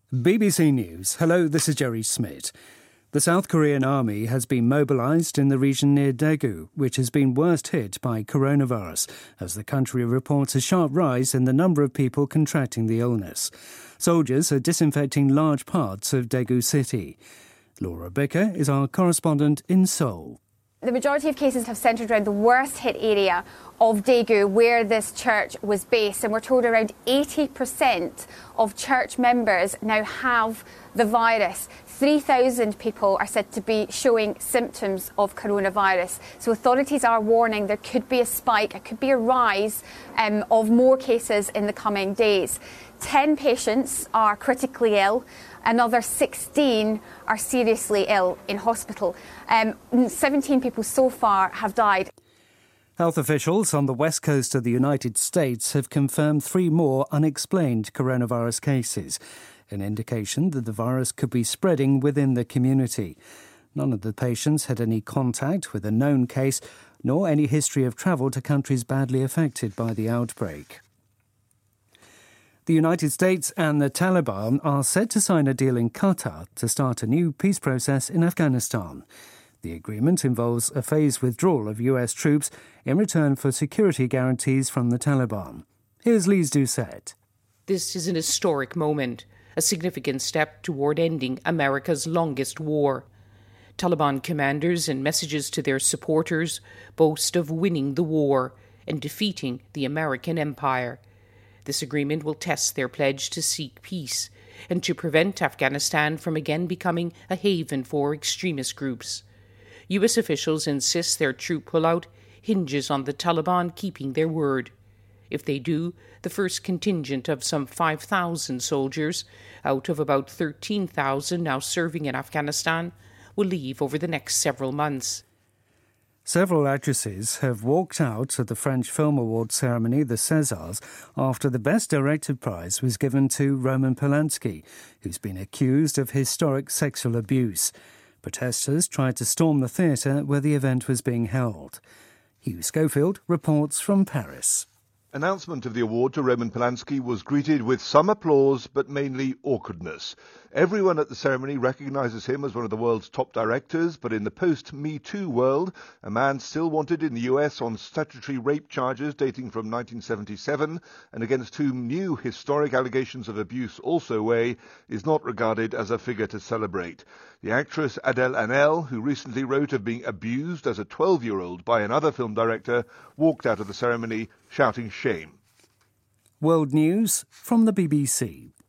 BBC News. Hello, this is Jerry Smith. The South Korean army has been mobilised in the region near Daegu, which has been worst hit by coronavirus, as the country reports a sharp rise in the number of people contracting the illness. Soldiers are disinfecting large parts of Daegu city. Laura Bicker is our correspondent in Seoul. The majority of cases have centred around the worst hit area of Daegu, where this church was based, and we're told around 80% of church members now have the virus. 3,000 people are said to be showing symptoms of coronavirus. So authorities are warning there could be a spike, it could be a rise of more cases in the coming days. 10 patients are critically ill. Another 16 are seriously ill in hospital. 17 people so far have died. Health officials on the west coast of the United States have confirmed 3 more unexplained coronavirus cases, an indication that the virus could be spreading within the community. None of the patients had any contact with a known case, nor any history of travel to countries badly affected by the outbreak. The United States and the Taliban are set to sign a deal in Qatar to start a new peace process in Afghanistan. The agreement involves a phased withdrawal of US troops in return for security guarantees from the Taliban. Here's Lise Doucette. This is an historic moment, a significant step toward ending America's longest war. Taliban commanders, in messages to their supporters, boast of winning the war and defeating the American empire. This agreement will test their pledge to seek peace and to prevent Afghanistan from again becoming a haven for extremist groups. U.S. officials insist their troop pullout hinges on the Taliban keeping their word. If they do, the first contingent of some 5,000 soldiers, out of about 13,000 now serving in Afghanistan, will leave over the next several months. Several actresses have walked out of the French Film Award ceremony, the Césars, after the Best Directed prize was given to Roman Polanski, who's been accused of historic sexual abuse. Protesters tried to storm the theatre where the event was being held. Hugh Schofield reports from Paris. Announcement of the award to Roman Polanski was greeted with some applause, but mainly awkwardness. Everyone at the ceremony recognises him as one of the world's top directors, but in the post-Me Too world, a man still wanted in the US on statutory rape charges dating from 1977, and against whom new historic allegations of abuse also weigh, is not regarded as a figure to celebrate. The actress Adèle Haenel, who recently wrote of being abused as a 12-year-old by another film director, walked out of the ceremony shouting shame. World News from the BBC.